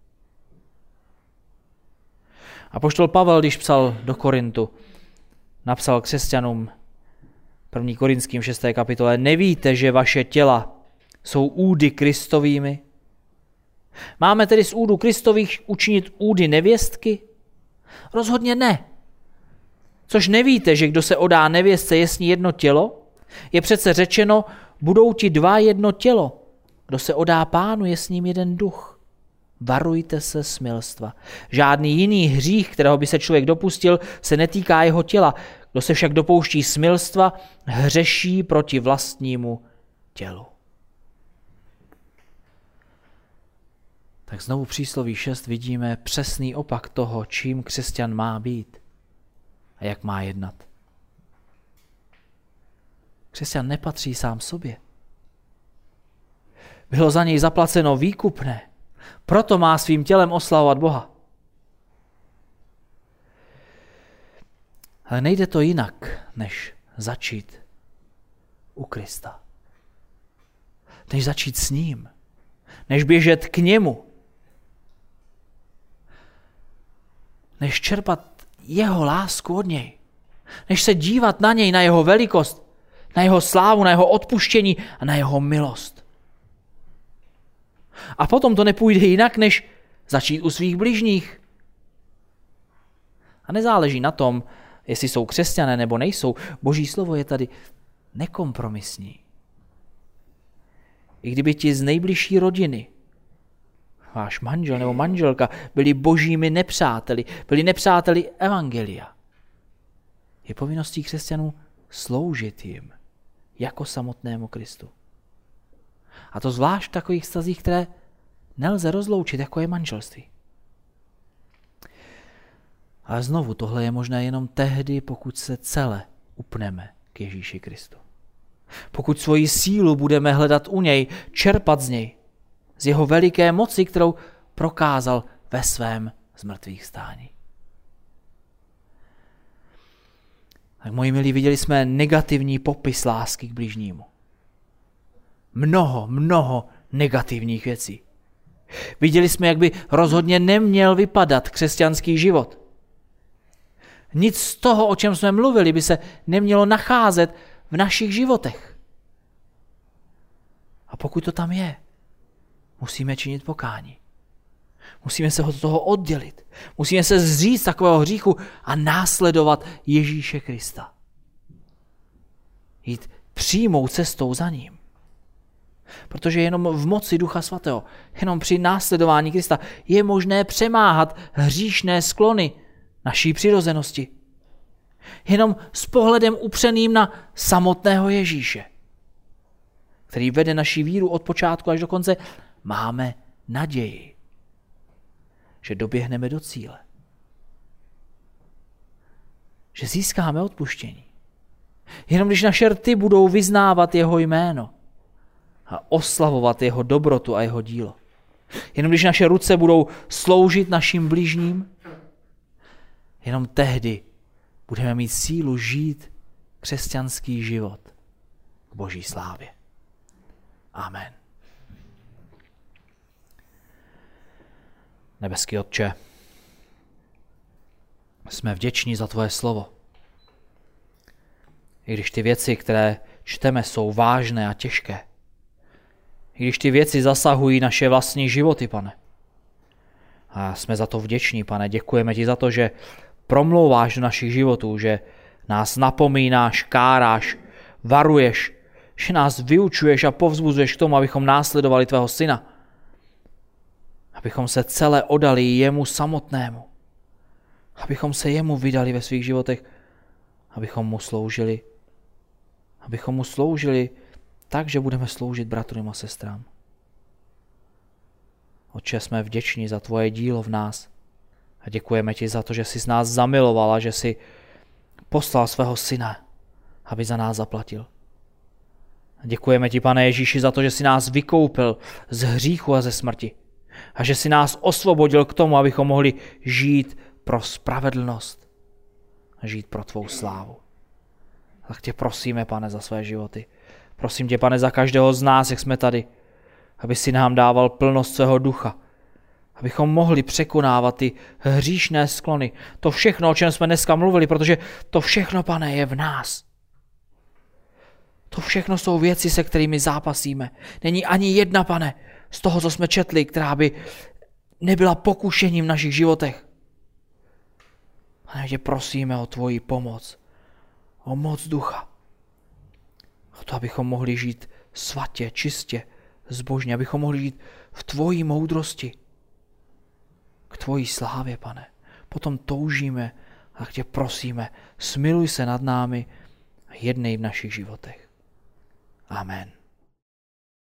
Apoštol Pavel, když psal do Korintu, napsal křesťanům 1. Korinským 6. kapitole, nevíte, že vaše těla jsou údy Kristovými? Máme tedy z údů Kristových učinit údy nevěstky? Rozhodně ne. Což nevíte, že kdo se odá nevěstce, je s ní jedno tělo? Je přece řečeno, budou ti dva jedno tělo. Kdo se odá Pánu, je s ním jeden duch. Varujte se smilstva. Žádný jiný hřích, kterého by se člověk dopustil, se netýká jeho těla. Kdo se však dopouští smilstva, hřeší proti vlastnímu tělu. Tak znovu přísloví 6 vidíme přesný opak toho, čím křesťan má být a jak má jednat. Křesťan nepatří sám sobě. Bylo za něj zaplaceno výkupné, proto má svým tělem oslavovat Boha. Ale nejde to jinak, než začít u Krista. Než začít s ním. Než běžet k němu. Než čerpat jeho lásku od něj. Než se dívat na něj, na jeho velikost, na jeho slávu, na jeho odpuštění a na jeho milost. A potom to nepůjde jinak, než začít u svých bližních. A nezáleží na tom, jestli jsou křesťané nebo nejsou. Boží slovo je tady nekompromisní. I kdyby ti z nejbližší rodiny, váš manžel nebo manželka, byli božími nepřáteli, byli nepřáteli evangelia. Je povinností křesťanů sloužit jim jako samotnému Kristu. A to zvlášť v takových vztazích, které nelze rozloučit, jako je manželství. Ale znovu, tohle je možné jenom tehdy, pokud se celé upneme k Ježíši Kristu. Pokud svoji sílu budeme hledat u něj, čerpat z něj, z jeho veliké moci, kterou prokázal ve svém zmrtvýchvstání. Tak moji milí, viděli jsme negativní popis lásky k bližnímu. Mnoho negativních věcí. Viděli jsme, jak by rozhodně neměl vypadat křesťanský život. Nic z toho, o čem jsme mluvili, by se nemělo nacházet v našich životech. A pokud to tam je, musíme činit pokání. Musíme se od toho oddělit. Musíme se zříct takového hříchu a následovat Ježíše Krista. Jít přímou cestou za ním. Protože jenom v moci Ducha Svatého, jenom při následování Krista je možné přemáhat hříšné sklony naší přirozenosti. Jenom s pohledem upřeným na samotného Ježíše, který vede naši víru od počátku až do konce, máme naději, že doběhneme do cíle. Že získáme odpuštění. Jenom když naše rty budou vyznávat jeho jméno a oslavovat jeho dobrotu a jeho dílo. Jenom když naše ruce budou sloužit našim bližním, jenom tehdy budeme mít sílu žít křesťanský život k Boží slávě. Amen. Nebeský Otče, jsme vděční za tvoje slovo. I když ty věci, které čteme, jsou vážné a těžké. I když ty věci zasahují naše vlastní životy, Pane. A jsme za to vděční, Pane. Děkujeme ti za to, že promlouváš do našich životů, že nás napomínáš, káráš, varuješ, že nás vyučuješ a povzbuzuješ k tomu, abychom následovali tvého syna. Abychom se celé odali jemu samotnému. Abychom se jemu vydali ve svých životech. Abychom mu sloužili. Abychom mu sloužili tak, že budeme sloužit bratrům a sestrám. Otče, jsme vděční za tvoje dílo v nás. A děkujeme ti za to, že jsi nás zamiloval a že jsi poslal svého syna, aby za nás zaplatil. A děkujeme ti, Pane Ježíši, za to, že jsi nás vykoupil z hříchu a ze smrti. A že jsi nás osvobodil k tomu, abychom mohli žít pro spravedlnost a žít pro tvou slávu. Tak tě prosíme, Pane, za své životy. Prosím tě, Pane, za každého z nás, jak jsme tady, aby si nám dával plnost svého ducha, abychom mohli překonávat ty hříšné sklony. To všechno, o čem jsme dneska mluvili, protože to všechno, Pane, je v nás. To všechno jsou věci, se kterými zápasíme. Není ani jedna, Pane, z toho, co jsme četli, která by nebyla pokušením v našich životech. Pane, tě prosíme o tvoji pomoc, o moc ducha. O to, abychom mohli žít svatě, čistě, zbožně, abychom mohli žít v tvojí moudrosti, k tvojí slávě, Pane. Potom toužíme a tě prosíme, smiluj se nad námi a jednej v našich životech. Amen.